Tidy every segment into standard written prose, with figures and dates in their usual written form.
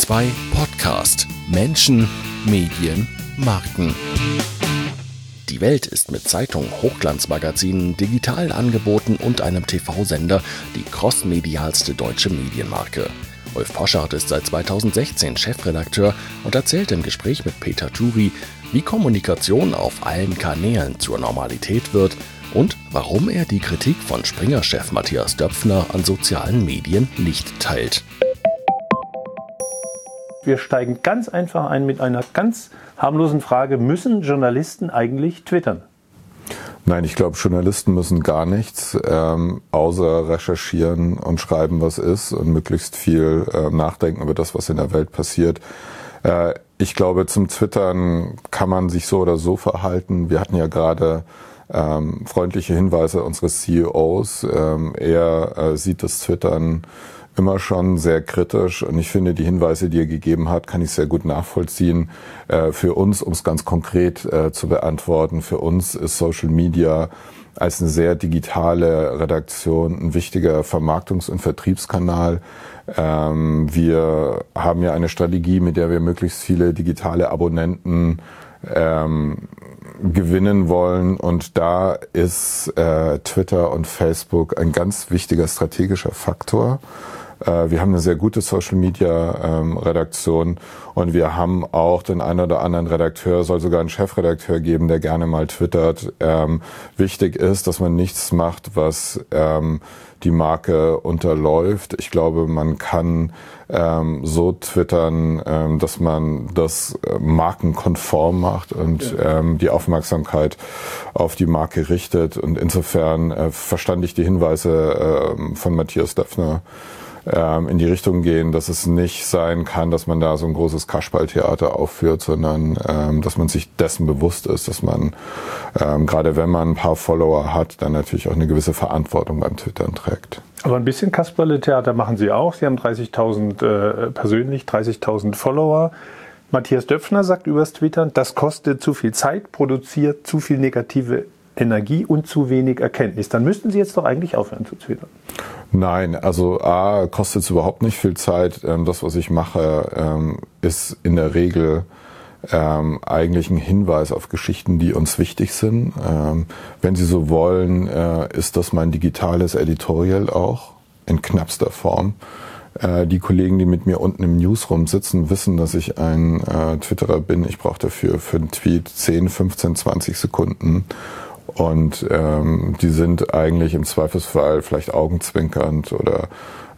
SWR2 Podcast Menschen, Medien, Marken. Die Welt ist mit Zeitungen, Hochglanzmagazinen, digitalen Angeboten und einem TV-Sender die crossmedialste deutsche Medienmarke. Rolf Poschardt ist seit 2016 Chefredakteur und erzählt im Gespräch mit Peter Turi, wie Kommunikation auf allen Kanälen zur Normalität wird und warum er die Kritik von Springer-Chef Matthias Döpfner an sozialen Medien nicht teilt. Wir steigen ganz einfach ein mit einer ganz harmlosen Frage: Müssen Journalisten eigentlich twittern? Nein, ich glaube, Journalisten müssen gar nichts, außer recherchieren und schreiben, was ist, und möglichst viel nachdenken über das, was in der Welt passiert. Ich glaube, zum Twittern kann man sich so oder so verhalten. Wir hatten ja gerade freundliche Hinweise unseres CEOs. Er sieht das Twittern immer schon sehr kritisch, und ich finde, die Hinweise, die er gegeben hat, kann ich sehr gut nachvollziehen. Für uns, um es ganz konkret zu beantworten, für uns ist Social Media als eine sehr digitale Redaktion ein wichtiger Vermarktungs- und Vertriebskanal. Wir haben ja eine Strategie, mit der wir möglichst viele digitale Abonnenten gewinnen wollen, und da ist Twitter und Facebook ein ganz wichtiger strategischer Faktor. Wir haben eine sehr gute Social-Media-Redaktion, und wir haben auch den einen oder anderen Redakteur, soll sogar einen Chefredakteur geben, der gerne mal twittert. Wichtig ist, dass man nichts macht, was die Marke unterläuft. Ich glaube, man kann so twittern, dass man das markenkonform macht und die Aufmerksamkeit auf die Marke richtet. Und insofern verstand ich die Hinweise von Matthias Döpfner in die Richtung gehen, dass es nicht sein kann, dass man da so ein großes Kasperltheater aufführt, sondern dass man sich dessen bewusst ist, dass man, gerade wenn man ein paar Follower hat, dann natürlich auch eine gewisse Verantwortung beim Twittern trägt. Aber ein bisschen Kasperle-Theater machen Sie auch. Sie haben 30.000 Follower. Matthias Döpfner sagt übers Twittern, das kostet zu viel Zeit, produziert zu viel negative Energie und zu wenig Erkenntnis. Dann müssten Sie jetzt doch eigentlich aufhören zu twittern. Nein, also kostet es überhaupt nicht viel Zeit. Das, was ich mache, ist in der Regel eigentlich ein Hinweis auf Geschichten, die uns wichtig sind. Wenn Sie so wollen, ist das mein digitales Editorial auch in knappster Form. Die Kollegen, die mit mir unten im Newsroom sitzen, wissen, dass ich ein Twitterer bin. Ich brauche dafür für einen Tweet 10, 15, 20 Sekunden. Und die sind eigentlich im Zweifelsfall vielleicht augenzwinkernd oder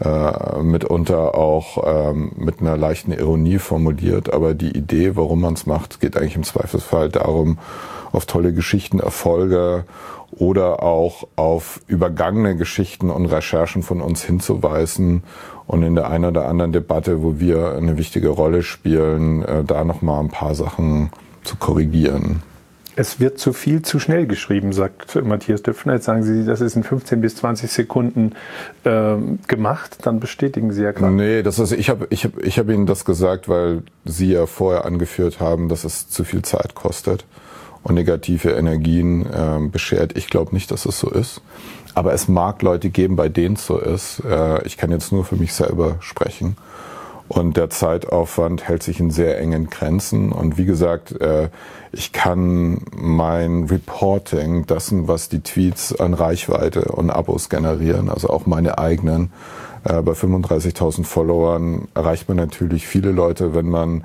mitunter auch mit einer leichten Ironie formuliert. Aber die Idee, warum man es macht, geht eigentlich im Zweifelsfall darum, auf tolle Geschichten, Erfolge oder auch auf übergangene Geschichten und Recherchen von uns hinzuweisen und in der einen oder anderen Debatte, wo wir eine wichtige Rolle spielen, da nochmal ein paar Sachen zu korrigieren. Es wird zu viel zu schnell geschrieben, sagt Matthias Döpfner. Jetzt sagen Sie, das ist in 15 bis 20 Sekunden gemacht. Dann bestätigen Sie ja gerade. Nee, ich hab Ihnen das gesagt, weil Sie ja vorher angeführt haben, dass es zu viel Zeit kostet und negative Energien beschert. Ich glaube nicht, dass es so ist. Aber es mag Leute geben, bei denen es so ist. Ich kann jetzt nur für mich selber sprechen. Und der Zeitaufwand hält sich in sehr engen Grenzen. Und wie gesagt, ich kann mein Reporting, dessen, was die Tweets an Reichweite und Abos generieren, also auch meine eigenen, bei 35.000 Followern erreicht man natürlich viele Leute. Wenn man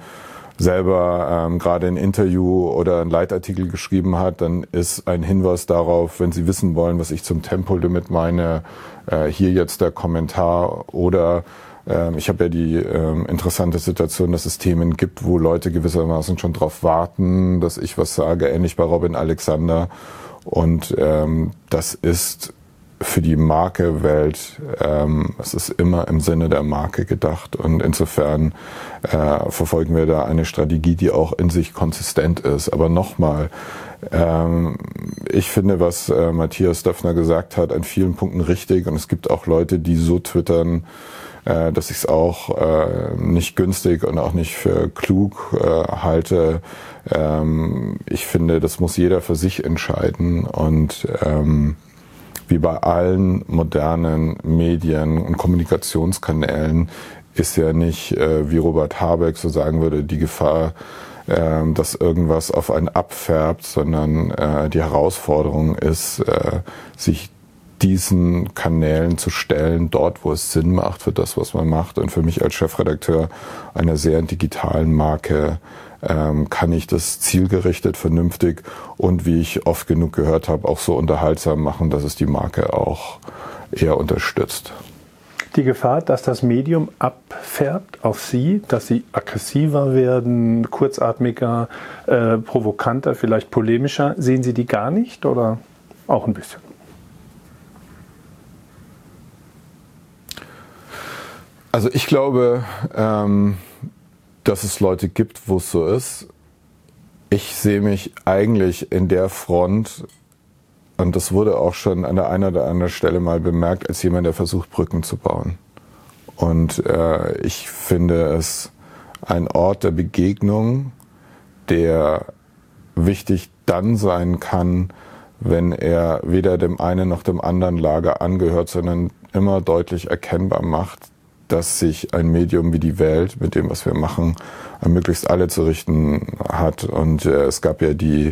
selber gerade ein Interview oder einen Leitartikel geschrieben hat, dann ist ein Hinweis darauf, wenn Sie wissen wollen, was ich zum Tempolimit meine, hier jetzt der Kommentar. Oder ich habe ja die interessante Situation, dass es Themen gibt, wo Leute gewissermaßen schon drauf warten, dass ich was sage, ähnlich bei Robin Alexander. Und das ist für die Marke-Welt, es ist immer im Sinne der Marke gedacht. Und insofern verfolgen wir da eine Strategie, die auch in sich konsistent ist. Aber nochmal, ich finde, was Matthias Döpfner gesagt hat, an vielen Punkten richtig. Und es gibt auch Leute, die so twittern, dass ich es auch nicht günstig und auch nicht für klug halte. Ich finde, das muss jeder für sich entscheiden. Und wie bei allen modernen Medien und Kommunikationskanälen ist ja nicht, wie Robert Habeck so sagen würde, die Gefahr, dass irgendwas auf einen abfärbt, sondern die Herausforderung ist, sich diesen Kanälen zu stellen, dort, wo es Sinn macht für das, was man macht. Und für mich als Chefredakteur einer sehr digitalen Marke kann ich das zielgerichtet, vernünftig und, wie ich oft genug gehört habe, auch so unterhaltsam machen, dass es die Marke auch eher unterstützt. Die Gefahr, dass das Medium abfärbt auf Sie, dass Sie aggressiver werden, kurzatmiger, provokanter, vielleicht polemischer, sehen Sie die gar nicht oder auch ein bisschen? Also ich glaube, dass es Leute gibt, wo es so ist. Ich sehe mich eigentlich in der Front, und das wurde auch schon an der einen oder anderen Stelle mal bemerkt, als jemand, der versucht, Brücken zu bauen. Und ich finde es ein Ort der Begegnung, der wichtig dann sein kann, wenn er weder dem einen noch dem anderen Lager angehört, sondern immer deutlich erkennbar macht, dass sich ein Medium wie die Welt mit dem, was wir machen, an möglichst alle zu richten hat. Und es gab ja die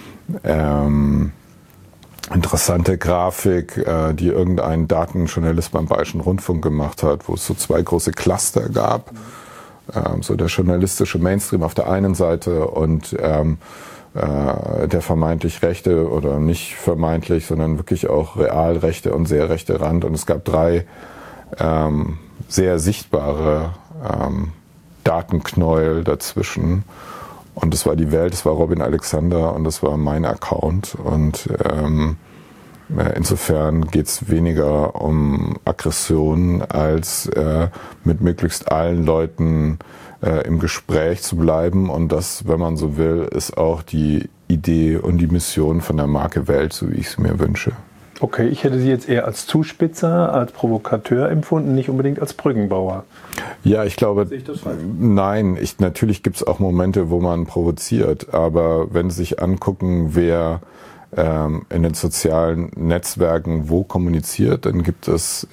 interessante Grafik, die irgendein Datenjournalist beim Bayerischen Rundfunk gemacht hat, wo es so zwei große Cluster gab. So der journalistische Mainstream auf der einen Seite und der vermeintlich rechte oder nicht vermeintlich, sondern wirklich auch real rechte und sehr rechte Rand. Und es gab drei sehr sichtbare Datenknäuel dazwischen. Und das war die Welt, das war Robin Alexander und das war mein Account. Und insofern geht es weniger um Aggression, als mit möglichst allen Leuten im Gespräch zu bleiben. Und das, wenn man so will, ist auch die Idee und die Mission von der Marke Welt, so wie ich es mir wünsche. Okay, ich hätte Sie jetzt eher als Zuspitzer, als Provokateur empfunden, nicht unbedingt als Brückenbauer. Ja, ich glaube, Sehe ich das falsch? Nein, natürlich gibt es auch Momente, wo man provoziert, aber wenn Sie sich angucken, wer in den sozialen Netzwerken wo kommuniziert, dann gibt es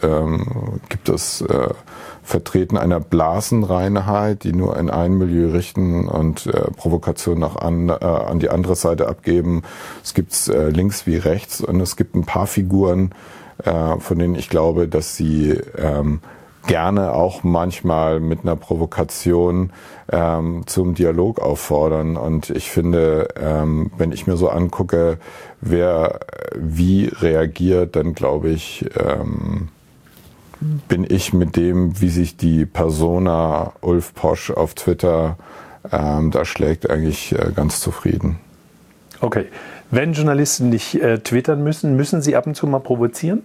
Vertreten einer Blasenreinheit, die nur in ein Milieu richten und Provokationen auch an die andere Seite abgeben. Es gibt links wie rechts und es gibt ein paar Figuren, von denen ich glaube, dass sie gerne auch manchmal mit einer Provokation zum Dialog auffordern. Und ich finde, wenn ich mir so angucke, wer wie reagiert, dann glaube ich, bin ich mit dem, wie sich die Persona Ulf Posch auf Twitter da schlägt, eigentlich ganz zufrieden. Okay. Wenn Journalisten nicht twittern müssen, müssen sie ab und zu mal provozieren?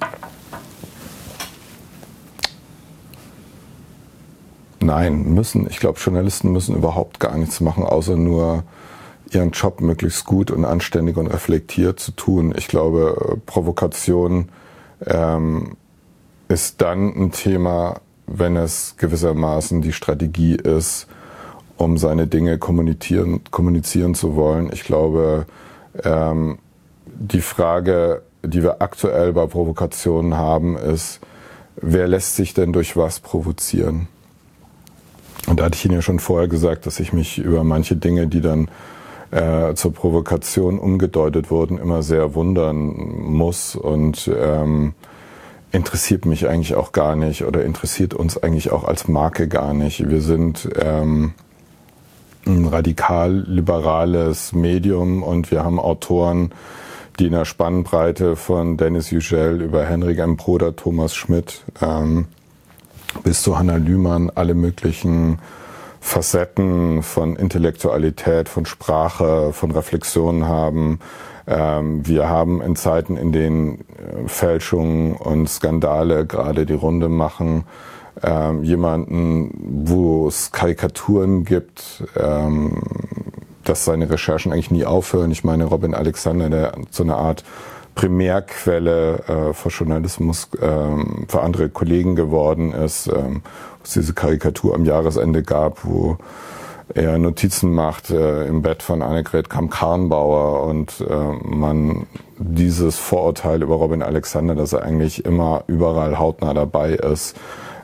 Nein, müssen. Ich glaube, Journalisten müssen überhaupt gar nichts machen, außer nur ihren Job möglichst gut und anständig und reflektiert zu tun. Ich glaube, Provokation ist dann ein Thema, wenn es gewissermaßen die Strategie ist, um seine Dinge kommunizieren zu wollen. Ich glaube, die Frage, die wir aktuell bei Provokationen haben, ist, wer lässt sich denn durch was provozieren? Und da hatte ich Ihnen ja schon vorher gesagt, dass ich mich über manche Dinge, die dann zur Provokation umgedeutet wurden, immer sehr wundern muss und interessiert mich eigentlich auch gar nicht oder interessiert uns eigentlich auch als Marke gar nicht. Wir sind ein radikal-liberales Medium und wir haben Autoren, die in der Spannbreite von Dennis Yücel über Henrik M. Broder, Thomas Schmidt bis zu Hannah Lühmann alle möglichen Facetten von Intellektualität, von Sprache, von Reflexion haben. Wir haben in Zeiten, in denen Fälschungen und Skandale gerade die Runde machen, jemanden, wo es Karikaturen gibt, dass seine Recherchen eigentlich nie aufhören. Ich meine, Robin Alexander, der so eine Art Primärquelle für Journalismus für andere Kollegen geworden ist, wo es diese Karikatur am Jahresende gab, wo er Notizen macht im Bett von Annegret Kramp-Karrenbauer und man dieses Vorurteil über Robin Alexander, dass er eigentlich immer überall hautnah dabei ist,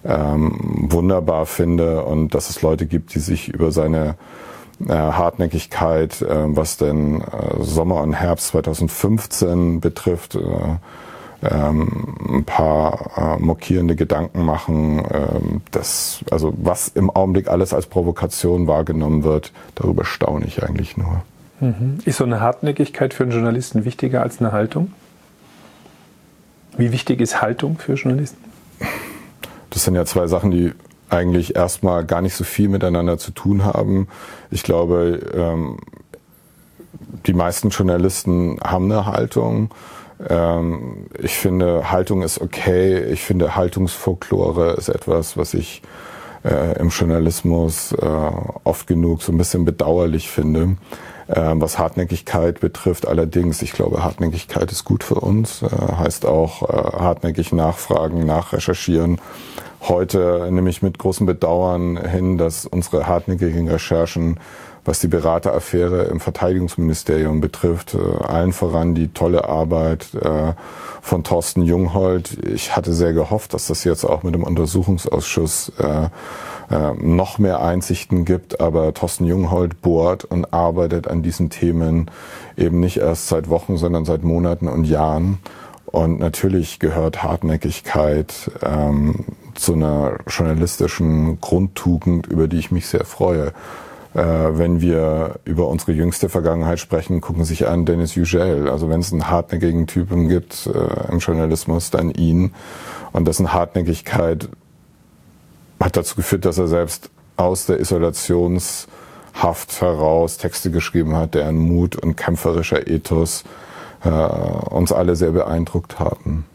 wunderbar finde und dass es Leute gibt, die sich über seine Hartnäckigkeit, was denn Sommer und Herbst 2015 betrifft, ein paar mokierende Gedanken machen, also was im Augenblick alles als Provokation wahrgenommen wird, darüber staune ich eigentlich nur. Ist so eine Hartnäckigkeit für einen Journalisten wichtiger als eine Haltung? Wie wichtig ist Haltung für Journalisten? Das sind ja zwei Sachen, die eigentlich erstmal gar nicht so viel miteinander zu tun haben. Ich glaube, die meisten Journalisten haben eine Haltung. Ich finde, Haltung ist okay. Ich finde, Haltungsfolklore ist etwas, was ich im Journalismus oft genug so ein bisschen bedauerlich finde. Was Hartnäckigkeit betrifft allerdings, ich glaube, Hartnäckigkeit ist gut für uns. Heißt auch hartnäckig nachfragen, nachrecherchieren. Heute nehme ich mit großem Bedauern hin, dass unsere hartnäckigen Recherchen, was die Berateraffäre im Verteidigungsministerium betrifft, allen voran die tolle Arbeit von Thorsten Junghold. Ich hatte sehr gehofft, dass das jetzt auch mit dem Untersuchungsausschuss noch mehr Einsichten gibt, aber Thorsten Junghold bohrt und arbeitet an diesen Themen eben nicht erst seit Wochen, sondern seit Monaten und Jahren. Und natürlich gehört Hartnäckigkeit zu einer journalistischen Grundtugend, über die ich mich sehr freue. Wenn wir über unsere jüngste Vergangenheit sprechen, gucken Sie sich an Denis Yücel. Also wenn es einen hartnäckigen Typen gibt im Journalismus, dann ihn. Und dessen Hartnäckigkeit hat dazu geführt, dass er selbst aus der Isolationshaft heraus Texte geschrieben hat, deren Mut und kämpferischer Ethos uns alle sehr beeindruckt haben.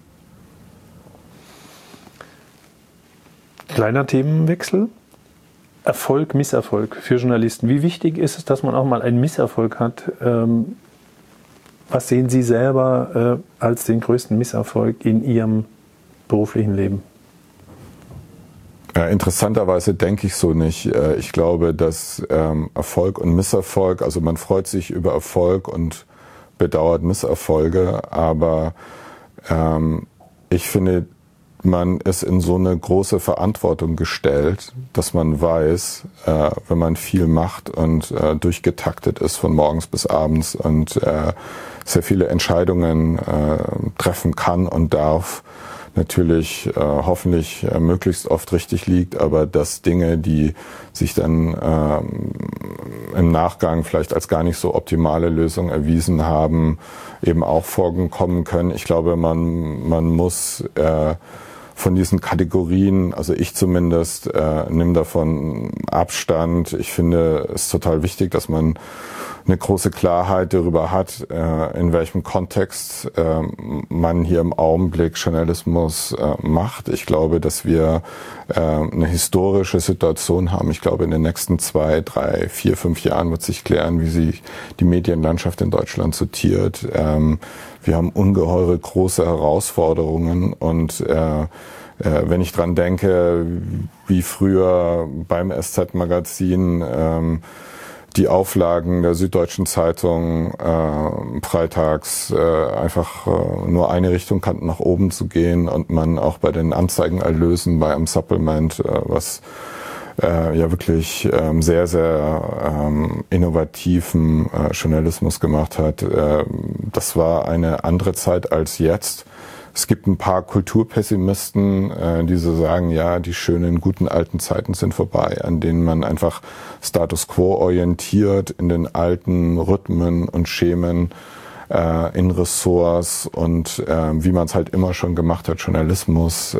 Kleiner Themenwechsel. Erfolg, Misserfolg für Journalisten. Wie wichtig ist es, dass man auch mal einen Misserfolg hat? Was sehen Sie selber als den größten Misserfolg in Ihrem beruflichen Leben? Interessanterweise denke ich so nicht. Ich glaube, dass Erfolg und Misserfolg, also man freut sich über Erfolg und bedauert Misserfolge, aber ich finde, man ist in so eine große Verantwortung gestellt, dass man weiß, wenn man viel macht und durchgetaktet ist von morgens bis abends und sehr viele Entscheidungen treffen kann und darf, natürlich hoffentlich möglichst oft richtig liegt, aber dass Dinge, die sich dann im Nachgang vielleicht als gar nicht so optimale Lösung erwiesen haben, eben auch vorkommen können. Ich glaube, man muss von diesen Kategorien, also ich zumindest, nehme davon Abstand. Ich finde es total wichtig, dass man eine große Klarheit darüber hat, in welchem Kontext man hier im Augenblick Journalismus macht. Ich glaube, dass wir eine historische Situation haben. Ich glaube, in den nächsten 2, 3, 4, 5 Jahren wird sich klären, wie sich die Medienlandschaft in Deutschland sortiert. Wir haben ungeheure große Herausforderungen und wenn ich dran denke, wie früher beim SZ-Magazin die Auflagen der Süddeutschen Zeitung freitags einfach nur eine Richtung kannten, nach oben zu gehen und man auch bei den Anzeigenerlösen bei einem Supplement, was ja wirklich sehr, sehr innovativen Journalismus gemacht hat. Das war eine andere Zeit als jetzt. Es gibt ein paar Kulturpessimisten, die so sagen, ja, die schönen, guten alten Zeiten sind vorbei, an denen man einfach Status Quo orientiert in den alten Rhythmen und Schemen, in Ressorts und wie man es halt immer schon gemacht hat, Journalismus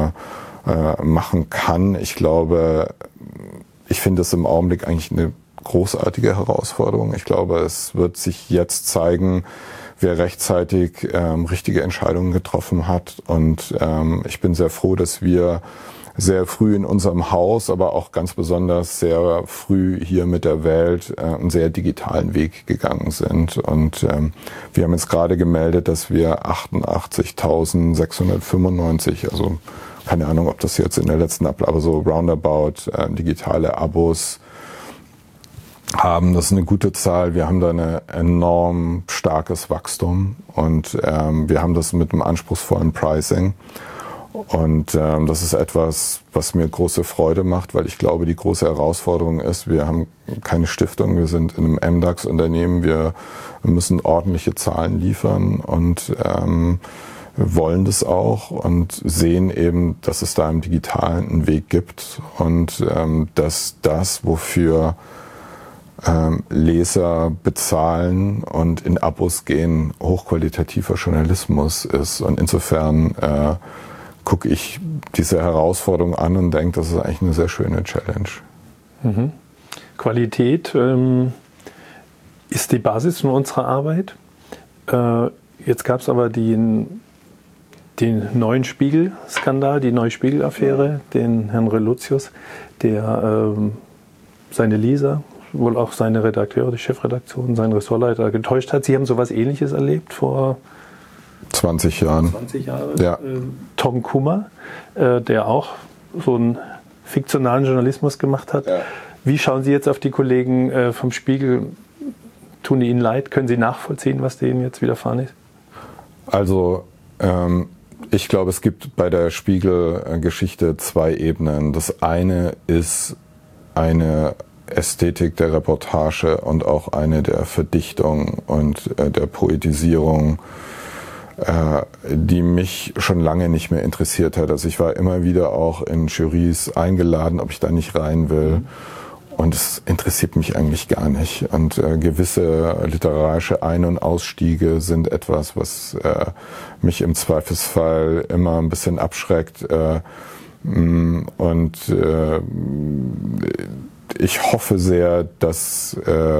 machen kann. Ich glaube, ich finde es im Augenblick eigentlich eine großartige Herausforderung. Ich glaube, es wird sich jetzt zeigen, wer rechtzeitig richtige Entscheidungen getroffen hat. Und ich bin sehr froh, dass wir sehr früh in unserem Haus, aber auch ganz besonders sehr früh hier mit der Welt einen sehr digitalen Weg gegangen sind. Und wir haben jetzt gerade gemeldet, dass wir 88.695, also keine Ahnung, ob das jetzt in der letzten aber so roundabout digitale Abos haben. Das ist eine gute Zahl. Wir haben da ein enorm starkes Wachstum und wir haben das mit einem anspruchsvollen Pricing. Und das ist etwas, was mir große Freude macht, weil ich glaube, die große Herausforderung ist, wir haben keine Stiftung, wir sind in einem MDAX-Unternehmen, wir müssen ordentliche Zahlen liefern und wollen das auch und sehen eben, dass es da im Digitalen einen Weg gibt und dass das, wofür Leser bezahlen und in Abos gehen, hochqualitativer Journalismus ist. Und insofern gucke ich diese Herausforderung an und denke, das ist eigentlich eine sehr schöne Challenge. Mhm. Qualität ist die Basis von unserer Arbeit. Jetzt gab es aber den neuen Spiegel-Skandal, die neue Spiegel-Affäre, den Herrn Relotius, der seine Leser, wohl auch seine Redakteure, die Chefredaktion, seinen Ressortleiter getäuscht hat. Sie haben sowas Ähnliches erlebt vor 20 Jahren. 20 Jahre. Ja. Tom Kummer, der auch so einen fiktionalen Journalismus gemacht hat. Ja. Wie schauen Sie jetzt auf die Kollegen vom Spiegel? Tun die Ihnen leid? Können Sie nachvollziehen, was denen jetzt widerfahren ist? Also ich glaube, es gibt bei der Spiegel-Geschichte zwei Ebenen. Das eine ist eine Ästhetik der Reportage und auch eine der Verdichtung und der Poetisierung, die mich schon lange nicht mehr interessiert hat. Also ich war immer wieder auch in Jurys eingeladen, ob ich da nicht rein will. Und es interessiert mich eigentlich gar nicht. Und gewisse literarische Ein- und Ausstiege sind etwas, was mich im Zweifelsfall immer ein bisschen abschreckt. Und ich hoffe sehr, dass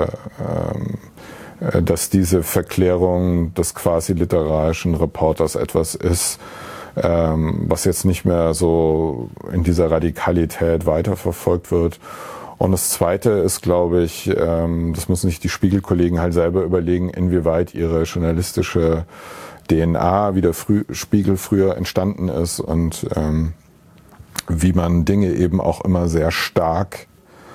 diese Verklärung des quasi literarischen Reporters etwas ist, was jetzt nicht mehr so in dieser Radikalität weiterverfolgt wird. Und das Zweite ist, glaube ich, das müssen sich die Spiegelkollegen halt selber überlegen, inwieweit ihre journalistische DNA, wie der Spiegel früher entstanden ist und wie man Dinge eben auch immer sehr stark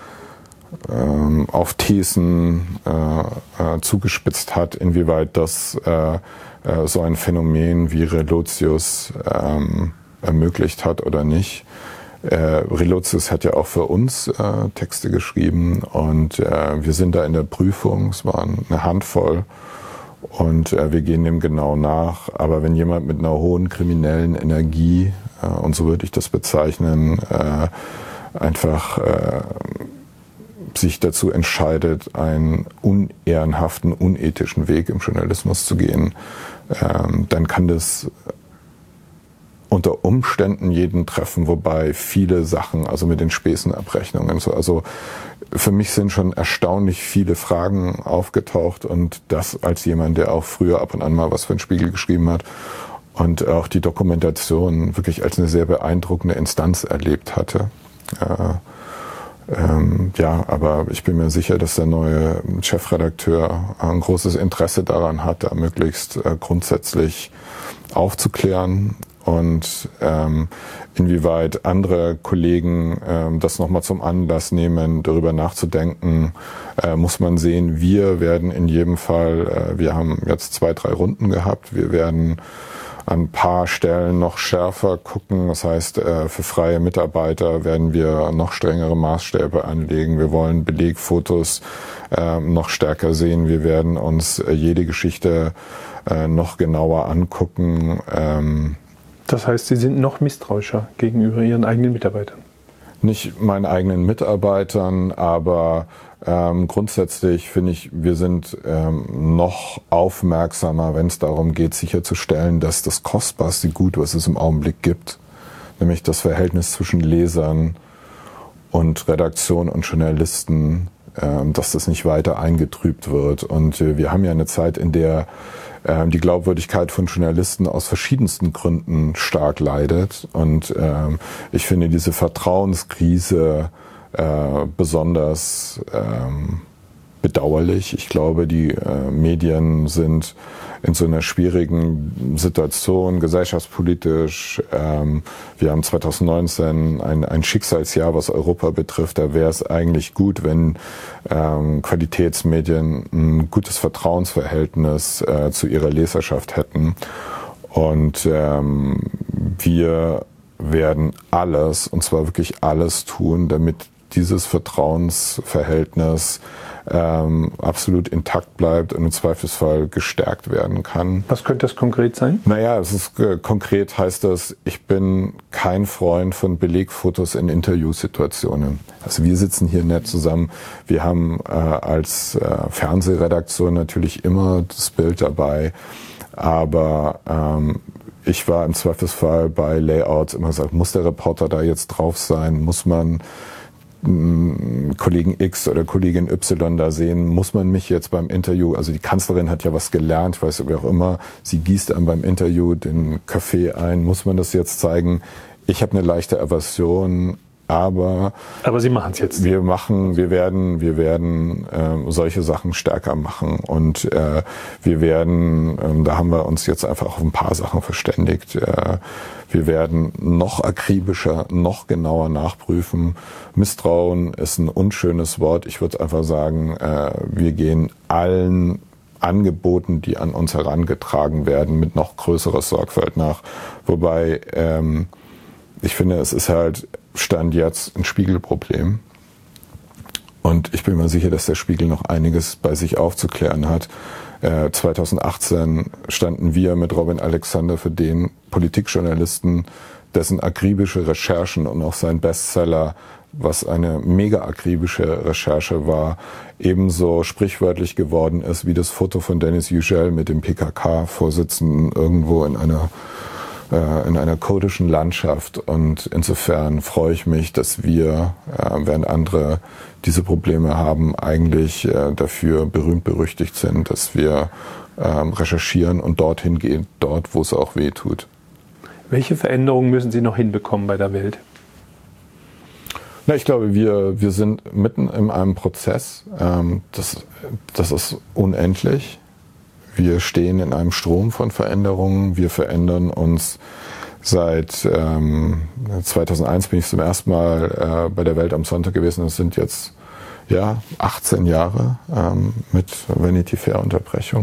auf Thesen zugespitzt hat, inwieweit das so ein Phänomen wie Relotius ermöglicht hat oder nicht. Relotius hat ja auch für uns Texte geschrieben und wir sind da in der Prüfung, es waren eine Handvoll und wir gehen dem genau nach. Aber wenn jemand mit einer hohen kriminellen Energie, und so würde ich das bezeichnen, einfach sich dazu entscheidet, einen unehrenhaften, unethischen Weg im Journalismus zu gehen, dann kann das unter Umständen jeden treffen, wobei viele Sachen, also mit den Spesenabrechnungen, so, also für mich sind schon erstaunlich viele Fragen aufgetaucht und das als jemand, der auch früher ab und an mal was für den Spiegel geschrieben hat und auch die Dokumentation wirklich als eine sehr beeindruckende Instanz erlebt hatte. Ja, aber ich bin mir sicher, dass der neue Chefredakteur ein großes Interesse daran hat, da möglichst grundsätzlich aufzuklären und inwieweit andere Kollegen das nochmal zum Anlass nehmen, darüber nachzudenken, muss man sehen, wir werden in jedem Fall, wir haben jetzt 2, 3 Runden gehabt, wir werden an ein paar Stellen noch schärfer gucken. Das heißt, für freie Mitarbeiter werden wir noch strengere Maßstäbe anlegen. Wir wollen Belegfotos noch stärker sehen. Wir werden uns jede Geschichte noch genauer angucken. Das heißt, Sie sind noch misstrauischer gegenüber Ihren eigenen Mitarbeitern? Nicht meinen eigenen Mitarbeitern, aber grundsätzlich finde ich, wir sind noch aufmerksamer, wenn es darum geht, sicherzustellen, dass das kostbarste Gut, was es im Augenblick gibt, nämlich das Verhältnis zwischen Lesern und Redaktion und Journalisten, dass das nicht weiter eingetrübt wird. Und wir haben ja eine Zeit, in der die Glaubwürdigkeit von Journalisten aus verschiedensten Gründen stark leidet. Und ich finde diese Vertrauenskrise besonders bedauerlich. Ich glaube, die Medien sind in so einer schwierigen Situation, gesellschaftspolitisch. Wir haben 2019 ein Schicksalsjahr, was Europa betrifft. Da wäre es eigentlich gut, wenn Qualitätsmedien ein gutes Vertrauensverhältnis zu ihrer Leserschaft hätten. Und wir werden alles, und zwar wirklich alles tun, damit dieses Vertrauensverhältnis absolut intakt bleibt und im Zweifelsfall gestärkt werden kann. Was könnte das konkret sein? Naja, es ist, konkret heißt das, ich bin kein Freund von Belegfotos in Interviewsituationen. Also wir sitzen hier nett zusammen. Wir haben als Fernsehredaktion natürlich immer das Bild dabei, aber ich war im Zweifelsfall bei Layouts immer gesagt, muss der Reporter da jetzt drauf sein? Muss man Kollegen X oder Kollegin Y da sehen? Muss man mich jetzt beim Interview, also die Kanzlerin hat ja was gelernt, ich weiß wie auch immer, sie gießt einem beim Interview den Kaffee ein, muss man das jetzt zeigen? Ich habe eine leichte Aversion, aber Sie machen es jetzt. Wir werden solche Sachen stärker machen und wir werden, da haben wir uns jetzt einfach auf ein paar Sachen verständigt. Wir werden noch akribischer, noch genauer nachprüfen. Misstrauen ist ein unschönes Wort. Ich würde einfach sagen, wir gehen allen Angeboten, die an uns herangetragen werden, mit noch größerer Sorgfalt nach. Wobei ich finde, es ist halt Stand jetzt ein Spiegelproblem. Und ich bin mir sicher, dass der Spiegel noch einiges bei sich aufzuklären hat. 2018 standen wir mit Robin Alexander für den Politikjournalisten, dessen akribische Recherchen und auch sein Bestseller, was eine mega akribische Recherche war, ebenso sprichwörtlich geworden ist wie das Foto von Denis Yücel mit dem PKK-Vorsitzenden irgendwo in einer kurdischen Landschaft. Und insofern freue ich mich, dass wir, während andere diese Probleme haben, eigentlich dafür berühmt berüchtigt sind, dass wir recherchieren und dorthin gehen, dort, wo es auch weh tut. Welche Veränderungen müssen Sie noch hinbekommen bei der Welt? Na, ich glaube, wir sind mitten in einem Prozess. Das ist unendlich. Wir stehen in einem Strom von Veränderungen. Wir verändern uns seit 2001 bin ich zum ersten Mal bei der Welt am Sonntag gewesen. Das sind jetzt 18 Jahre mit Vanity Fair Unterbrechung.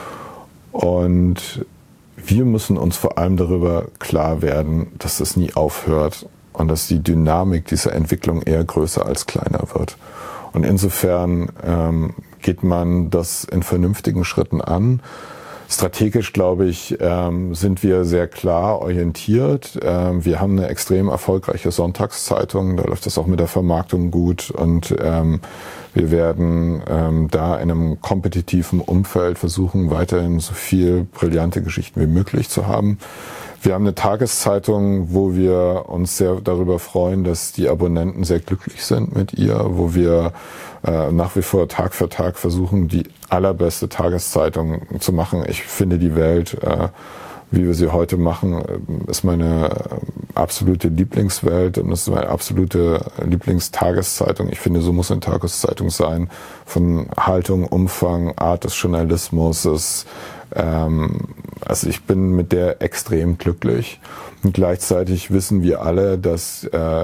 Und wir müssen uns vor allem darüber klar werden, dass es nie aufhört und dass die Dynamik dieser Entwicklung eher größer als kleiner wird. Und insofern geht man das in vernünftigen Schritten an. Strategisch, glaube ich, sind wir sehr klar orientiert. Wir haben eine extrem erfolgreiche Sonntagszeitung, da läuft das auch mit der Vermarktung gut. Und wir werden da in einem kompetitiven Umfeld versuchen, weiterhin so viel brillante Geschichten wie möglich zu haben. Wir haben eine Tageszeitung, wo wir uns sehr darüber freuen, dass die Abonnenten sehr glücklich sind mit ihr, wo wir nach wie vor Tag für Tag versuchen, die allerbeste Tageszeitung zu machen. Ich finde, die Welt, wie wir sie heute machen, ist meine absolute Lieblingswelt und ist meine absolute Lieblingstageszeitung. Ich finde, so muss eine Tageszeitung sein, von Haltung, Umfang, Art des Journalismus. Also ich bin mit der extrem glücklich. Und gleichzeitig wissen wir alle, dass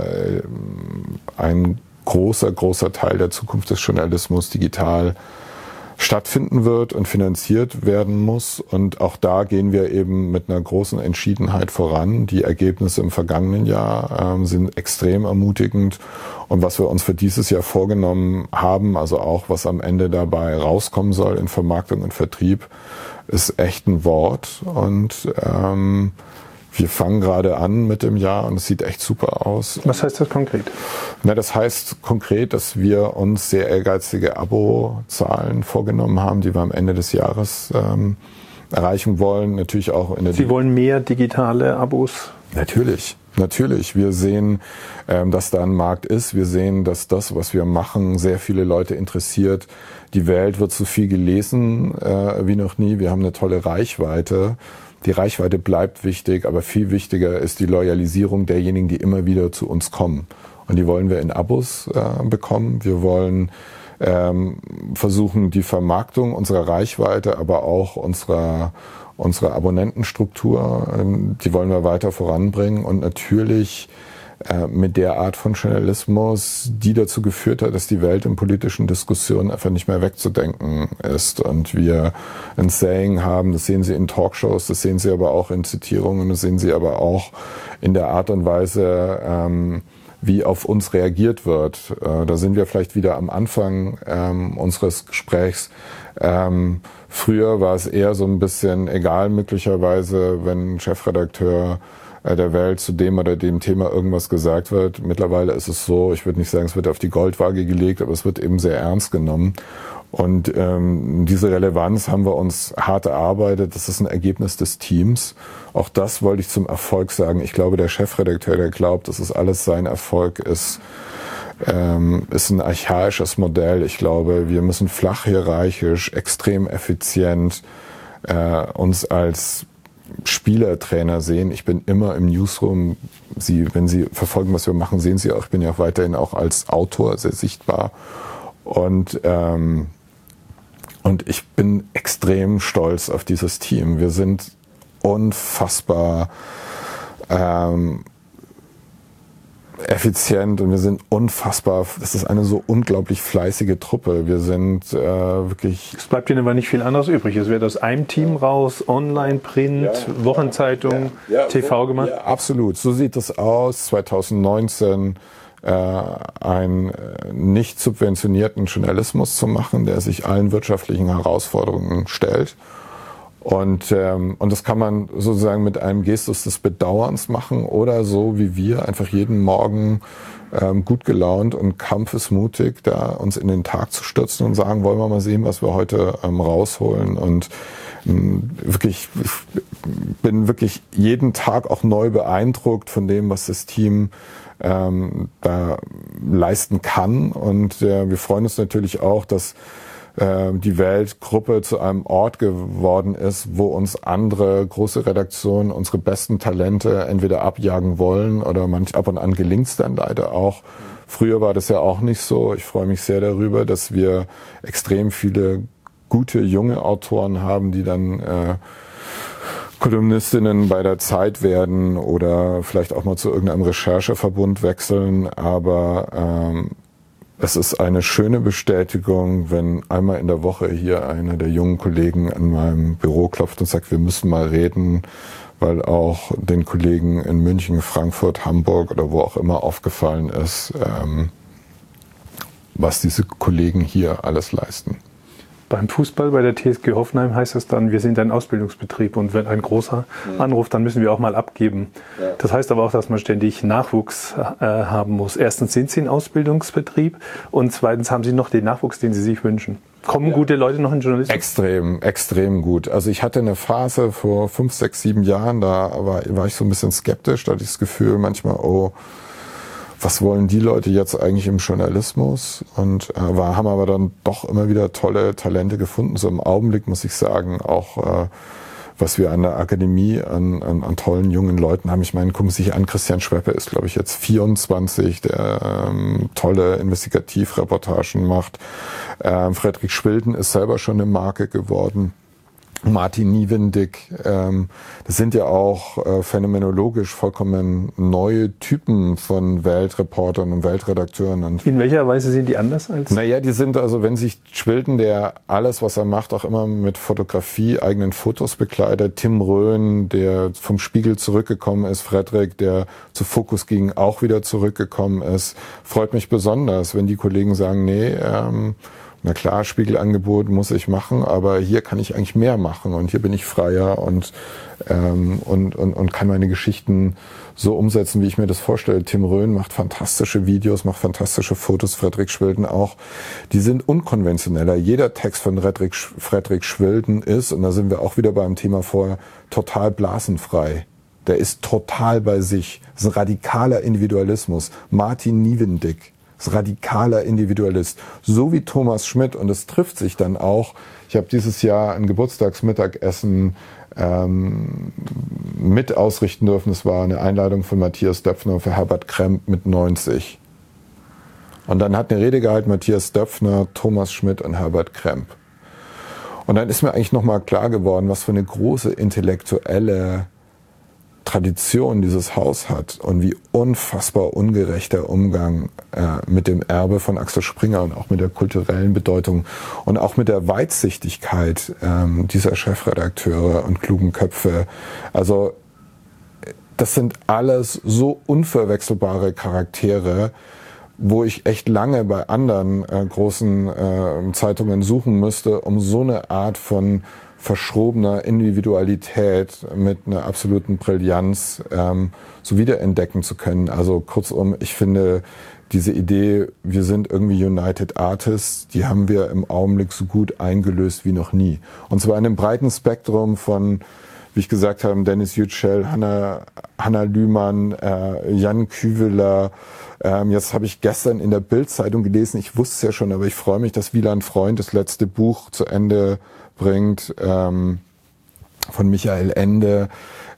ein großer Teil der Zukunft des Journalismus digital stattfinden wird und finanziert werden muss. Und auch da gehen wir eben mit einer großen Entschiedenheit voran. Die Ergebnisse im vergangenen Jahr sind extrem ermutigend. Und was wir uns für dieses Jahr vorgenommen haben, also auch was am Ende dabei rauskommen soll in Vermarktung und Vertrieb, ist echt ein Wort. Und wir fangen gerade an mit dem Jahr und es sieht echt super aus. Was heißt das konkret? Na, das heißt konkret, dass wir uns sehr ehrgeizige Abozahlen vorgenommen haben, die wir am Ende des Jahres erreichen wollen. Natürlich auch in der Sie wollen mehr digitale Abos? Natürlich. Wir sehen, dass da ein Markt ist. Wir sehen, dass das, was wir machen, sehr viele Leute interessiert. Die Welt wird so viel gelesen wie noch nie. Wir haben eine tolle Reichweite. Die Reichweite bleibt wichtig, aber viel wichtiger ist die Loyalisierung derjenigen, die immer wieder zu uns kommen. Und die wollen wir in Abos bekommen. Wir wollen versuchen, die Vermarktung unserer Reichweite, aber auch unsere Abonnentenstruktur, die wollen wir weiter voranbringen. Und natürlich mit der Art von Journalismus, die dazu geführt hat, dass die Welt in politischen Diskussionen einfach nicht mehr wegzudenken ist. Und wir ein Saying haben, das sehen Sie in Talkshows, das sehen Sie aber auch in Zitierungen, das sehen Sie aber auch in der Art und Weise, wie auf uns reagiert wird. Da sind wir vielleicht wieder am Anfang unseres Gesprächs. Früher war es eher so ein bisschen egal möglicherweise, wenn ein Chefredakteur der Welt zu dem oder dem Thema irgendwas gesagt wird. Mittlerweile ist es so, ich würde nicht sagen, es wird auf die Goldwaage gelegt, aber es wird eben sehr ernst genommen. Und diese Relevanz haben wir uns hart erarbeitet. Das ist ein Ergebnis des Teams. Auch das wollte ich zum Erfolg sagen. Ich glaube, der Chefredakteur, der glaubt, dass es alles sein Erfolg ist ein archaisches Modell. Ich glaube, wir müssen flach hierarchisch, extrem effizient uns als Spielertrainer sehen. Ich bin immer im Newsroom. Wenn Sie verfolgen, was wir machen, sehen Sie auch, ich bin ja auch weiterhin auch als Autor sehr sichtbar. Und ich bin extrem stolz auf dieses Team. Wir sind unfassbar effizient und wir sind unfassbar, das ist eine so unglaublich fleißige Truppe. Wir sind wirklich... Es bleibt Ihnen aber nicht viel anderes übrig. Es wird aus einem Team raus, Online, Print, Wochenzeitung, TV gemacht. Ja, absolut, so sieht es aus. 2019 einen nicht subventionierten Journalismus zu machen, der sich allen wirtschaftlichen Herausforderungen stellt. Und das kann man sozusagen mit einem Gestus des Bedauerns machen oder so wie wir einfach jeden Morgen gut gelaunt und kampfesmutig da uns in den Tag zu stürzen und sagen, wollen wir mal sehen, was wir heute rausholen. Und wirklich, ich bin wirklich jeden Tag auch neu beeindruckt von dem, was das Team da leisten kann. Und wir freuen uns natürlich auch, dass die Weltgruppe zu einem Ort geworden ist, wo uns andere große Redaktionen unsere besten Talente entweder abjagen wollen oder ab und an gelingt es dann leider auch. Früher war das ja auch nicht so. Ich freue mich sehr darüber, dass wir extrem viele gute junge Autoren haben, die dann Kolumnistinnen bei der Zeit werden oder vielleicht auch mal zu irgendeinem Rechercheverbund wechseln. Aber es ist eine schöne Bestätigung, wenn einmal in der Woche hier einer der jungen Kollegen an meinem Büro klopft und sagt, wir müssen mal reden, weil auch den Kollegen in München, Frankfurt, Hamburg oder wo auch immer aufgefallen ist, was diese Kollegen hier alles leisten. Beim Fußball, bei der TSG Hoffenheim heißt es dann, wir sind ein Ausbildungsbetrieb und wenn ein großer anruft, dann müssen wir auch mal abgeben. Ja. Das heißt aber auch, dass man ständig Nachwuchs haben muss. Erstens sind Sie ein Ausbildungsbetrieb und zweitens haben Sie noch den Nachwuchs, den Sie sich wünschen. Kommen gute Leute noch in Journalismus? Extrem gut. Also ich hatte eine Phase vor 5, 6, 7 Jahren, da war ich so ein bisschen skeptisch, da hatte ich das Gefühl manchmal, was wollen die Leute jetzt eigentlich im Journalismus? Und haben aber dann doch immer wieder tolle Talente gefunden. So im Augenblick muss ich sagen, auch was wir an der Akademie an tollen jungen Leuten haben. Ich meine, gucken Sie sich an, Christian Schweppe ist, glaube ich, jetzt 24, der tolle Investigativreportagen macht. Frederik Schwilden ist selber schon eine Marke geworden. Martin Niewendig, das sind ja auch phänomenologisch vollkommen neue Typen von Weltreportern und Weltredakteuren. Und in welcher Weise sind die anders als? Naja, die sind also, wenn sich Schwilden, der alles, was er macht, auch immer mit Fotografie, eigenen Fotos bekleidet, Tim Röhn, der vom Spiegel zurückgekommen ist, Frederik, der zu Focus ging, auch wieder zurückgekommen ist, freut mich besonders, wenn die Kollegen sagen, nee, na klar, Spiegelangebot muss ich machen, aber hier kann ich eigentlich mehr machen und hier bin ich freier und kann meine Geschichten so umsetzen, wie ich mir das vorstelle. Tim Röhn macht fantastische Videos, macht fantastische Fotos, Frederik Schwilden auch. Die sind unkonventioneller. Jeder Text von Frederik Schwilden ist, und da sind wir auch wieder beim Thema vorher, total blasenfrei. Der ist total bei sich. Das ist ein radikaler Individualismus. Martin Niewendig. Radikaler Individualist, so wie Thomas Schmidt, und es trifft sich dann auch. Ich habe dieses Jahr ein Geburtstagsmittagessen mit ausrichten dürfen. Es war eine Einladung von Matthias Döpfner für Herbert Kremp mit 90. Und dann hat eine Rede gehalten Matthias Döpfner, Thomas Schmidt und Herbert Kremp. Und dann ist mir eigentlich nochmal klar geworden, was für eine große intellektuelle Tradition dieses Haus hat und wie unfassbar ungerecht der Umgang mit dem Erbe von Axel Springer und auch mit der kulturellen Bedeutung und auch mit der Weitsichtigkeit dieser Chefredakteure und klugen Köpfe. Also das sind alles so unverwechselbare Charaktere, wo ich echt lange bei anderen großen Zeitungen suchen müsste, um so eine Art von verschrobener Individualität mit einer absoluten Brillanz so wiederentdecken zu können. Also kurzum, ich finde diese Idee, wir sind irgendwie United Artists, die haben wir im Augenblick so gut eingelöst wie noch nie. Und zwar in einem breiten Spektrum von, wie ich gesagt habe, Dennis Yücel, Hanna Lühmann, Jan Küveler. Jetzt habe ich gestern in der Bild-Zeitung gelesen, ich wusste es ja schon, aber ich freue mich, dass Wieland Freund das letzte Buch zu Ende bringt, von Michael Ende.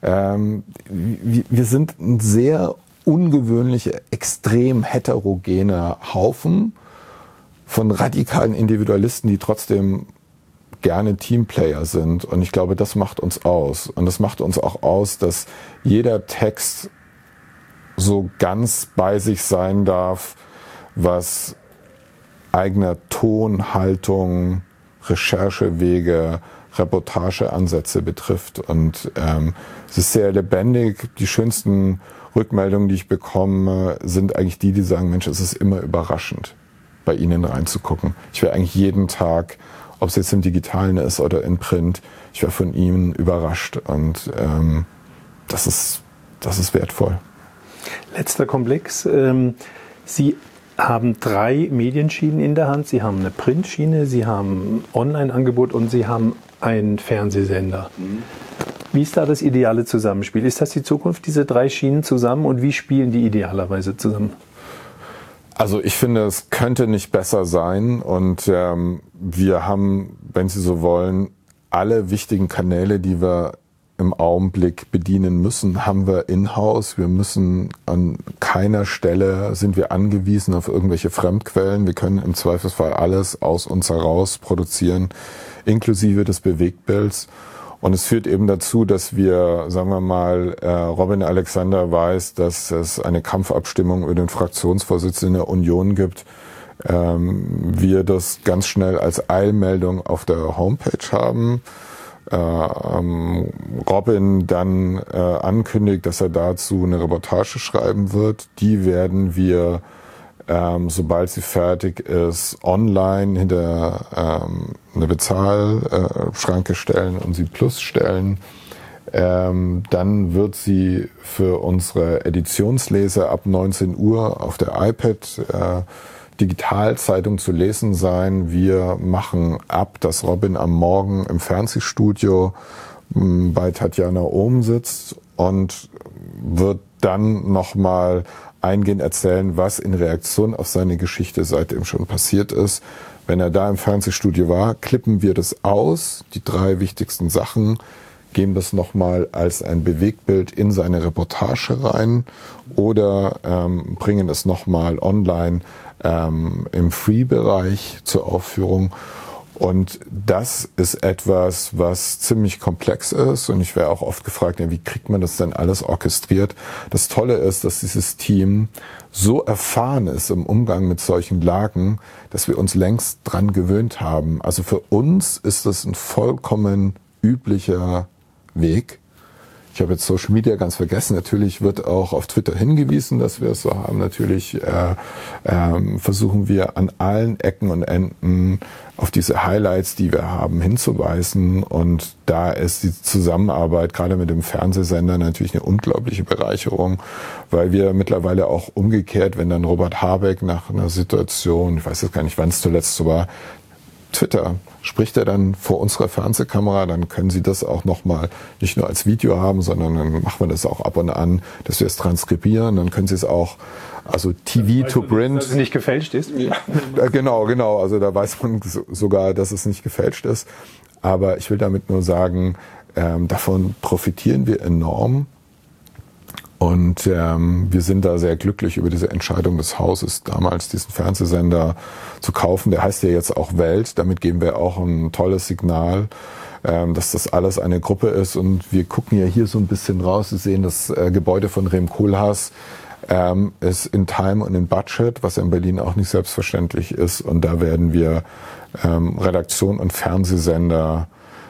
Wir sind ein sehr ungewöhnlicher, extrem heterogener Haufen von radikalen Individualisten, die trotzdem gerne Teamplayer sind. Und ich glaube, das macht uns aus. Und das macht uns auch aus, dass jeder Text so ganz bei sich sein darf, was eigener Ton, Haltung, Recherchewege, Reportageansätze betrifft. Und es ist sehr lebendig. Die schönsten Rückmeldungen, die ich bekomme, sind eigentlich die sagen, Mensch, es ist immer überraschend, bei Ihnen reinzugucken. Ich wäre eigentlich jeden Tag, ob es jetzt im Digitalen ist oder in Print, ich wäre von Ihnen überrascht. Und das ist wertvoll. Letzter Komplex. Sie haben 3 Medienschienen in der Hand. Sie haben eine Printschiene, Sie haben ein Online-Angebot und Sie haben einen Fernsehsender. Wie ist da das ideale Zusammenspiel? Ist das die Zukunft, diese 3 Schienen zusammen, und wie spielen die idealerweise zusammen? Also ich finde, es könnte nicht besser sein, und wir haben, wenn Sie so wollen, alle wichtigen Kanäle, die wir im Augenblick bedienen müssen, haben wir in-house. Wir müssen an keiner Stelle, sind wir angewiesen auf irgendwelche Fremdquellen. Wir können im Zweifelsfall alles aus uns heraus produzieren, inklusive des Bewegtbilds. Und es führt eben dazu, dass wir, sagen wir mal, Robin Alexander weiß, dass es eine Kampfabstimmung über den Fraktionsvorsitzenden der Union gibt. Wir das ganz schnell als Eilmeldung auf der Homepage haben. Robin dann ankündigt, dass er dazu eine Reportage schreiben wird. Die werden wir, sobald sie fertig ist, online hinter eine Bezahlschranke stellen und sie Plus stellen. Dann wird sie für unsere Editionsleser ab 19 Uhr auf der iPad Digitalzeitung zu lesen sein. Wir machen ab, dass Robin am Morgen im Fernsehstudio bei Tatjana Ohm sitzt und wird dann nochmal eingehend erzählen, was in Reaktion auf seine Geschichte seitdem schon passiert ist. Wenn er da im Fernsehstudio war, klippen wir das aus, die 3 wichtigsten Sachen, geben das nochmal als ein Bewegtbild in seine Reportage rein oder bringen es nochmal online im Free-Bereich zur Aufführung. Und das ist etwas, was ziemlich komplex ist. Und ich werde auch oft gefragt, ja, wie kriegt man das denn alles orchestriert? Das Tolle ist, dass dieses Team so erfahren ist im Umgang mit solchen Lagen, dass wir uns längst dran gewöhnt haben. Also für uns ist das ein vollkommen üblicher Weg. Ich habe jetzt Social Media ganz vergessen. Natürlich wird auch auf Twitter hingewiesen, dass wir es so haben. Natürlich versuchen wir an allen Ecken und Enden auf diese Highlights, die wir haben, hinzuweisen. Und da ist die Zusammenarbeit gerade mit dem Fernsehsender natürlich eine unglaubliche Bereicherung, weil wir mittlerweile auch umgekehrt, wenn dann Robert Habeck nach einer Situation, ich weiß jetzt gar nicht, wann es zuletzt so war, Twitter, spricht er dann vor unserer Fernsehkamera, dann können Sie das auch nochmal nicht nur als Video haben, sondern dann machen wir das auch ab und an, dass wir es transkribieren, dann können Sie es auch, also TV to print. Dass es nicht gefälscht ist? Ja. Genau, also da weiß man sogar, dass es nicht gefälscht ist, aber ich will damit nur sagen, davon profitieren wir enorm. Und wir sind da sehr glücklich über diese Entscheidung des Hauses, damals diesen Fernsehsender zu kaufen. Der heißt ja jetzt auch Welt. Damit geben wir auch ein tolles Signal. dass das alles eine Gruppe ist. Und wir gucken ja hier so ein bisschen raus. Sie sehen das Gebäude von Rem Koolhaas. Ist in Time und in Budget, was in Berlin auch nicht selbstverständlich ist. Und da werden wir Redaktion und Fernsehsender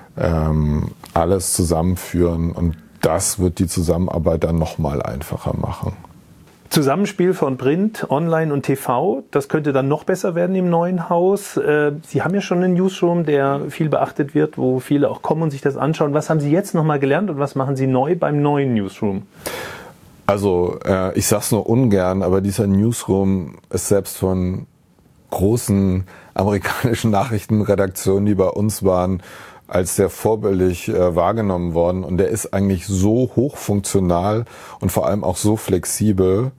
alles zusammenführen. Und das wird die Zusammenarbeit dann nochmal einfacher machen. Zusammenspiel von Print, Online und TV, das könnte dann noch besser werden im neuen Haus. Sie haben ja schon einen Newsroom, der viel beachtet wird, wo viele auch kommen und sich das anschauen. Was haben Sie jetzt nochmal gelernt und was machen Sie neu beim neuen Newsroom? Also ich sag's nur ungern, aber dieser Newsroom ist selbst von großen amerikanischen Nachrichtenredaktionen, die bei uns waren, als sehr vorbildlich wahrgenommen worden. Und der ist eigentlich so hochfunktional und vor allem auch so flexibel,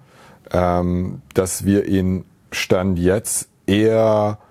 dass wir ihn Stand jetzt eher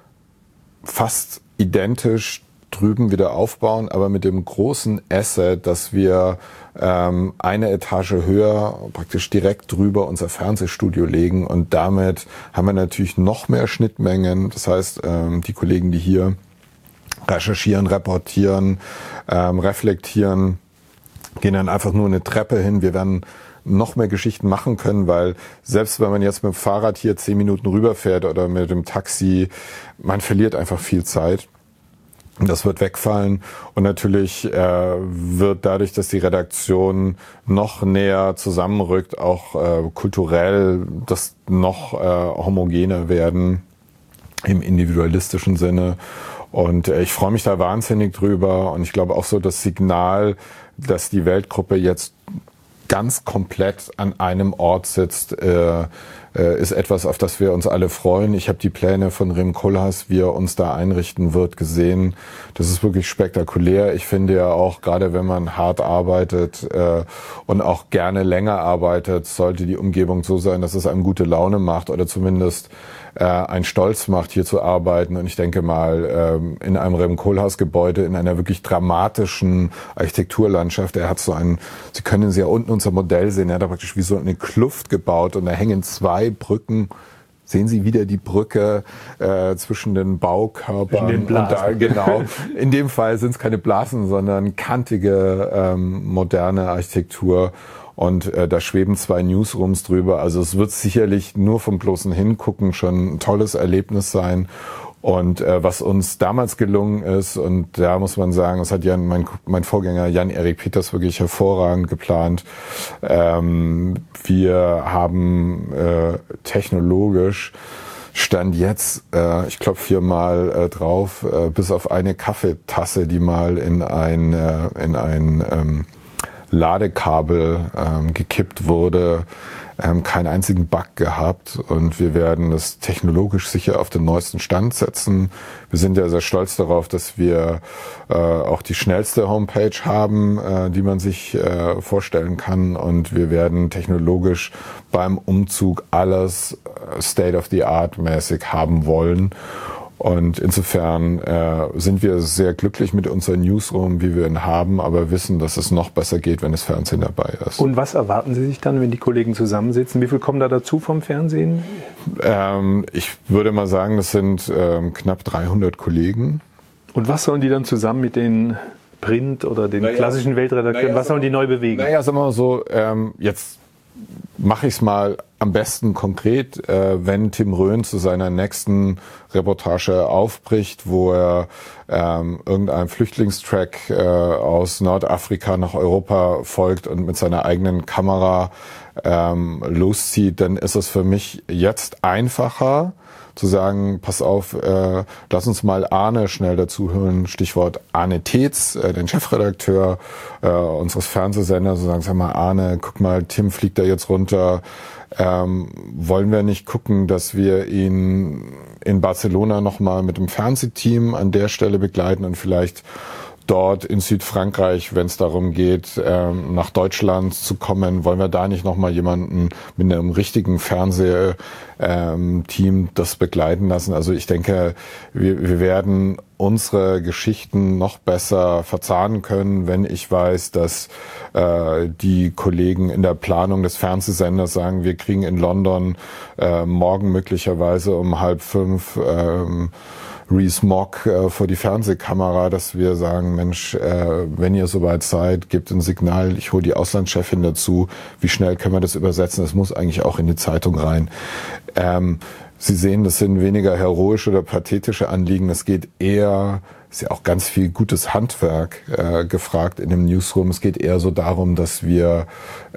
fast identisch drüben wieder aufbauen, aber mit dem großen Asset, dass wir eine Etage höher, praktisch direkt drüber unser Fernsehstudio legen, und damit haben wir natürlich noch mehr Schnittmengen. Das heißt, die Kollegen, die hier recherchieren, reportieren, reflektieren, gehen dann einfach nur eine Treppe hin. Wir werden noch mehr Geschichten machen können, weil selbst wenn man jetzt mit dem Fahrrad hier 10 Minuten rüberfährt oder mit dem Taxi, man verliert einfach viel Zeit. Das wird wegfallen, und natürlich wird dadurch, dass die Redaktion noch näher zusammenrückt, auch kulturell das noch homogener werden im individualistischen Sinne. Und ich freue mich da wahnsinnig drüber, und ich glaube auch so das Signal, dass die Weltgruppe jetzt ganz komplett an einem Ort sitzt, ist etwas, auf das wir uns alle freuen. Ich habe die Pläne von Rem Koolhaas, wie er uns da einrichten wird, gesehen. Das ist wirklich spektakulär. Ich finde ja auch, gerade wenn man hart arbeitet und auch gerne länger arbeitet, sollte die Umgebung so sein, dass es einem gute Laune macht oder zumindest einen Stolz macht, hier zu arbeiten. Und ich denke mal, in einem Rem Koolhaas Gebäude, in einer wirklich dramatischen Architekturlandschaft, er hat so einen, Sie können Sie ja unten unser Modell sehen, er hat da praktisch wie so eine Kluft gebaut, und da hängen 2 Brücken. Sehen Sie wieder die Brücke zwischen den Baukörpern. Zwischen den Blasen. Und da, genau. In dem Fall sind es keine Blasen, sondern kantige, moderne Architektur. Und da schweben 2 Newsrooms drüber. Also es wird sicherlich nur vom bloßen Hingucken schon ein tolles Erlebnis sein. Und was uns damals gelungen ist, und da muss man sagen, das hat mein Vorgänger Jan-Erik Peters wirklich hervorragend geplant. Wir haben technologisch Stand jetzt, ich klopfe hier mal drauf, bis auf eine Kaffeetasse, die mal in ein Ladekabel gekippt wurde, keinen einzigen Bug gehabt, und wir werden das technologisch sicher auf den neuesten Stand setzen. Wir sind ja sehr stolz darauf, dass wir auch die schnellste Homepage haben, die man sich vorstellen kann, und wir werden technologisch beim Umzug alles State-of-the-Art mäßig haben wollen. Und insofern sind wir sehr glücklich mit unserem Newsroom, wie wir ihn haben, aber wissen, dass es noch besser geht, wenn das Fernsehen dabei ist. Und was erwarten Sie sich dann, wenn die Kollegen zusammensitzen? Wie viel kommen da dazu vom Fernsehen? Ich würde mal sagen, das sind knapp 300 Kollegen. Und was sollen die dann zusammen mit den Print- oder den klassischen Weltredakteuren, was sollen die neu bewegen? Sagen wir mal so, jetzt mache ich es mal am besten konkret, wenn Tim Röhn zu seiner nächsten Reportage aufbricht, wo er irgendeinem Flüchtlingstrack aus Nordafrika nach Europa folgt und mit seiner eigenen Kamera loszieht, dann ist es für mich jetzt einfacher zu sagen, pass auf, lass uns mal Arne schnell dazu hören, Stichwort Arne Tetz, den Chefredakteur unseres Fernsehsenders, und sagen, sag mal, Arne, guck mal, Tim fliegt da jetzt runter, wollen wir nicht gucken, dass wir ihn in Barcelona nochmal mit dem Fernsehteam an der Stelle begleiten und vielleicht dort in Südfrankreich, wenn es darum geht, nach Deutschland zu kommen, wollen wir da nicht nochmal jemanden mit einem richtigen Fernsehteam das begleiten lassen. Also ich denke, wir werden unsere Geschichten noch besser verzahnen können, wenn ich weiß, dass die Kollegen in der Planung des Fernsehsenders sagen, wir kriegen in London morgen möglicherweise um 4:30 Rees-Mogg vor die Fernsehkamera, dass wir sagen, Mensch, wenn ihr soweit seid, gebt ein Signal, ich hole die Auslandschefin dazu, wie schnell können wir das übersetzen, das muss eigentlich auch in die Zeitung rein. Sie sehen, das sind weniger heroische oder pathetische Anliegen, es geht eher, ist ja auch ganz viel gutes Handwerk gefragt in dem Newsroom, es geht eher so darum, dass wir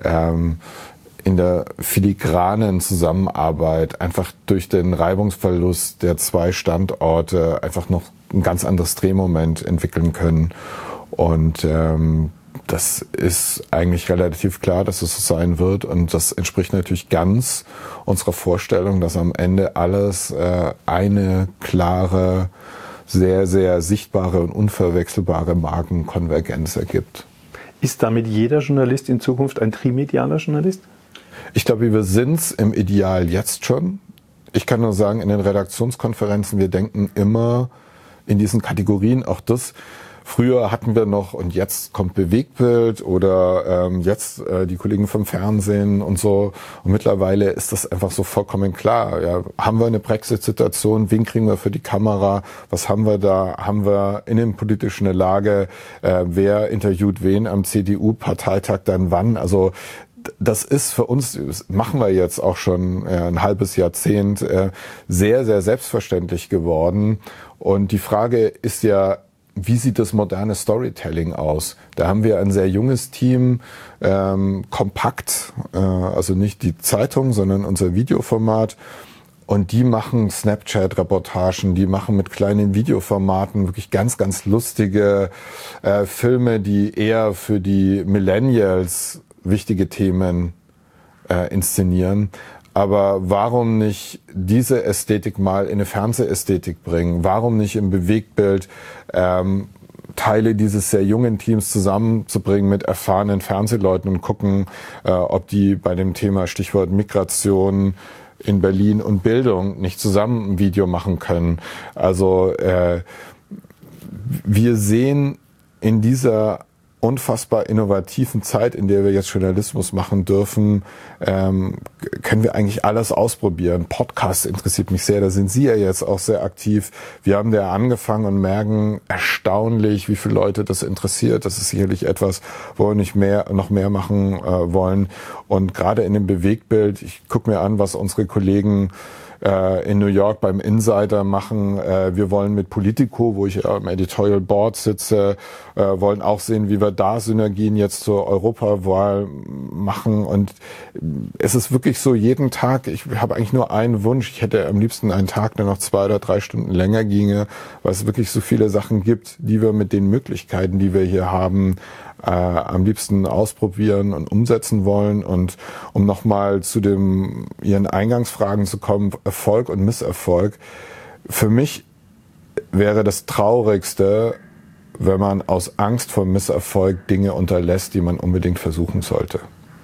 in der filigranen Zusammenarbeit einfach durch den Reibungsverlust der 2 Standorte einfach noch ein ganz anderes Drehmoment entwickeln können. Und das ist eigentlich relativ klar, dass es so sein wird. Und das entspricht natürlich ganz unserer Vorstellung, dass am Ende alles eine klare, sehr, sehr sichtbare und unverwechselbare Markenkonvergenz ergibt. Ist damit jeder Journalist in Zukunft ein trimedialer Journalist? Ich glaube, wir sind's im Ideal jetzt schon. Ich kann nur sagen, in den Redaktionskonferenzen, wir denken immer in diesen Kategorien, auch das. Früher hatten wir noch, und jetzt kommt Bewegtbild oder jetzt die Kollegen vom Fernsehen und so. Und mittlerweile ist das einfach so vollkommen klar. Ja, haben wir eine Brexit-Situation? Wen kriegen wir für die Kamera? Was haben wir da? Haben wir innenpolitisch eine Lage? Wer interviewt wen am CDU-Parteitag dann wann? Also das ist für uns, das machen wir jetzt auch schon ein halbes Jahrzehnt, sehr, sehr selbstverständlich geworden. Und die Frage ist ja, wie sieht das moderne Storytelling aus? Da haben wir ein sehr junges Team, kompakt, also nicht die Zeitung, sondern unser Videoformat. Und die machen Snapchat-Reportagen, die machen mit kleinen Videoformaten wirklich ganz, ganz lustige Filme, die eher für die Millennials wichtige Themen inszenieren. Aber warum nicht diese Ästhetik mal in eine Fernsehästhetik bringen? Warum nicht im Bewegtbild Teile dieses sehr jungen Teams zusammenzubringen mit erfahrenen Fernsehleuten und gucken, ob die bei dem Thema Stichwort Migration in Berlin und Bildung nicht zusammen ein Video machen können? Also wir sehen in dieser unfassbar innovativen Zeit, in der wir jetzt Journalismus machen dürfen, können wir eigentlich alles ausprobieren. Podcast interessiert mich sehr, da sind Sie ja jetzt auch sehr aktiv. Wir haben da angefangen und merken erstaunlich, wie viele Leute das interessiert. Das ist sicherlich etwas, wo wir noch mehr machen wollen. Und gerade in dem Bewegtbild, ich gucke mir an, was unsere Kollegen in New York beim Insider machen. Wir wollen mit Politico, wo ich ja im Editorial Board sitze, wollen auch sehen, wie wir da Synergien jetzt zur Europawahl machen. Und es ist wirklich so, jeden Tag, ich habe eigentlich nur einen Wunsch, ich hätte am liebsten einen Tag, der noch 2 oder 3 Stunden länger ginge, weil es wirklich so viele Sachen gibt, die wir mit den Möglichkeiten, die wir hier haben, am liebsten ausprobieren und umsetzen wollen. Und um nochmal zu Ihren Eingangsfragen zu kommen, Erfolg und Misserfolg. Für mich wäre das Traurigste, wenn man aus Angst vor Misserfolg Dinge unterlässt, die man unbedingt versuchen sollte.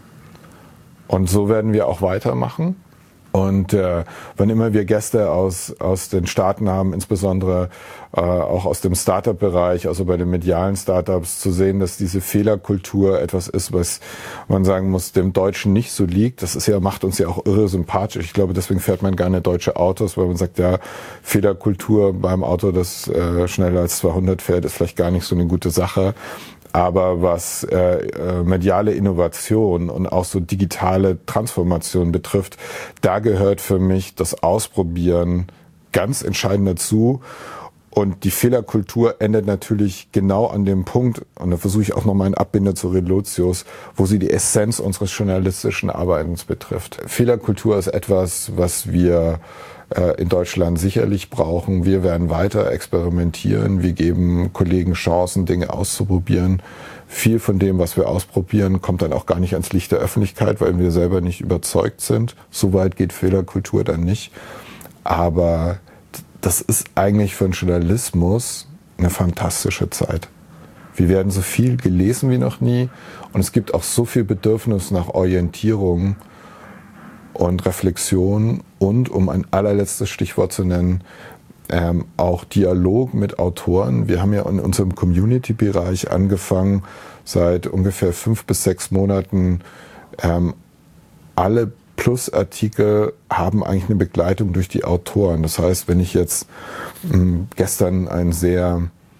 Und so werden wir auch weitermachen. Und wann immer wir Gäste aus den Staaten haben, insbesondere auch aus dem Startup-Bereich, also bei den medialen Startups, zu sehen, dass diese Fehlerkultur etwas ist, was man sagen muss, dem Deutschen nicht so liegt. Das ist ja, macht uns ja auch irre sympathisch. Ich glaube, deswegen fährt man gerne deutsche Autos, weil man sagt, ja, Fehlerkultur beim Auto, das schneller als 200 fährt, ist vielleicht gar nicht so eine gute Sache. Aber was mediale Innovation und auch so digitale Transformation betrifft, da gehört für mich das Ausprobieren ganz entscheidend dazu. Und die Fehlerkultur endet natürlich genau an dem Punkt, und da versuche ich auch nochmal einen Abbinder zu Relotius, wo sie die Essenz unseres journalistischen Arbeitens betrifft. Fehlerkultur ist etwas, was wir in Deutschland sicherlich brauchen. Wir werden weiter experimentieren. Wir geben Kollegen Chancen, Dinge auszuprobieren. Viel von dem, was wir ausprobieren, kommt dann auch gar nicht ans Licht der Öffentlichkeit, weil wir selber nicht überzeugt sind. So weit geht Fehlerkultur dann nicht. Aber das ist eigentlich für den Journalismus eine fantastische Zeit. Wir werden so viel gelesen wie noch nie und es gibt auch so viel Bedürfnis nach Orientierung und Reflexion und, um ein allerletztes Stichwort zu nennen, auch Dialog mit Autoren. Wir haben ja in unserem Community-Bereich angefangen, seit ungefähr 5 bis 6 Monaten alle Plus-Artikel haben eigentlich eine Begleitung durch die Autoren. Das heißt, wenn ich jetzt gestern einen sehr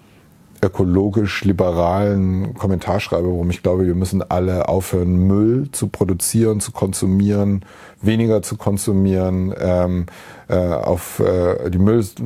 ökologisch-liberalen Kommentar schreibe, worum ich glaube, wir müssen alle aufhören, Müll zu produzieren, zu konsumieren, weniger zu konsumieren, auf die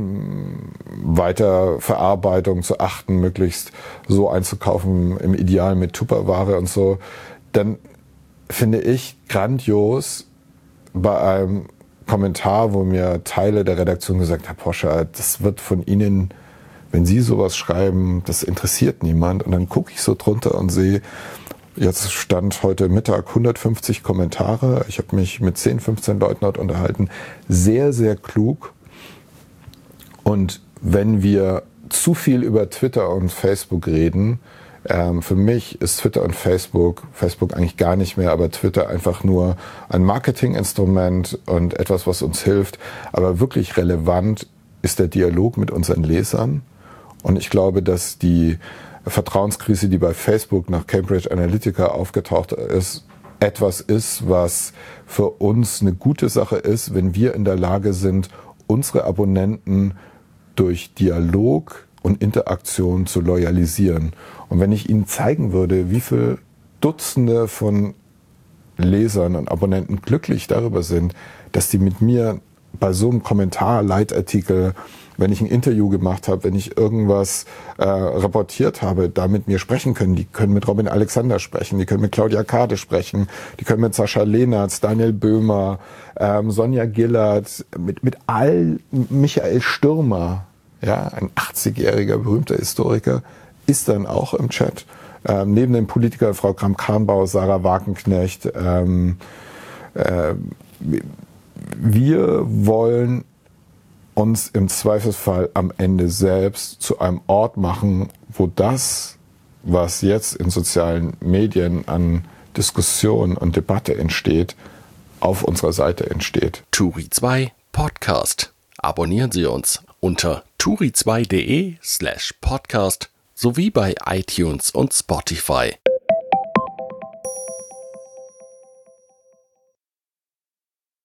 Müllweiterverarbeitung zu achten, möglichst so einzukaufen, im Ideal mit Tupperware und so, dann finde ich grandios bei einem Kommentar, wo mir Teile der Redaktion gesagt haben, Herr das wird von Ihnen, wenn Sie sowas schreiben, das interessiert niemand. Und dann gucke ich so drunter und sehe, jetzt stand heute Mittag 150 Kommentare. Ich habe mich mit 10, 15 Leuten dort unterhalten. Sehr, sehr klug. Und wenn wir zu viel über Twitter und Facebook reden, für mich ist Twitter und Facebook eigentlich gar nicht mehr, aber Twitter einfach nur ein Marketinginstrument und etwas, was uns hilft. Aber wirklich relevant ist der Dialog mit unseren Lesern. Und ich glaube, dass die Vertrauenskrise, die bei Facebook nach Cambridge Analytica aufgetaucht ist, etwas ist, was für uns eine gute Sache ist, wenn wir in der Lage sind, unsere Abonnenten durch Dialog und Interaktion zu loyalisieren. Und wenn ich Ihnen zeigen würde, wie viele Dutzende von Lesern und Abonnenten glücklich darüber sind, dass die mit mir bei so einem Kommentar, Leitartikel, wenn ich ein Interview gemacht habe, wenn ich irgendwas reportiert habe, da mit mir sprechen können. Die können mit Robin Alexander sprechen, die können mit Claudia Kade sprechen, die können mit Sascha Lehnertz, Daniel Böhmer, Sonja Gillert, mit Michael Stürmer, ja, ein 80-jähriger berühmter Historiker, ist dann auch im Chat. Neben den Politikern Frau Kramp-Karrenbauer, Sarah Wagenknecht. Wir wollen uns im Zweifelsfall am Ende selbst zu einem Ort machen, wo das, was jetzt in sozialen Medien an Diskussion und Debatte entsteht, auf unserer Seite entsteht. Turi 2 Podcast. Abonnieren Sie uns unter turi2.de/podcast sowie bei iTunes und Spotify.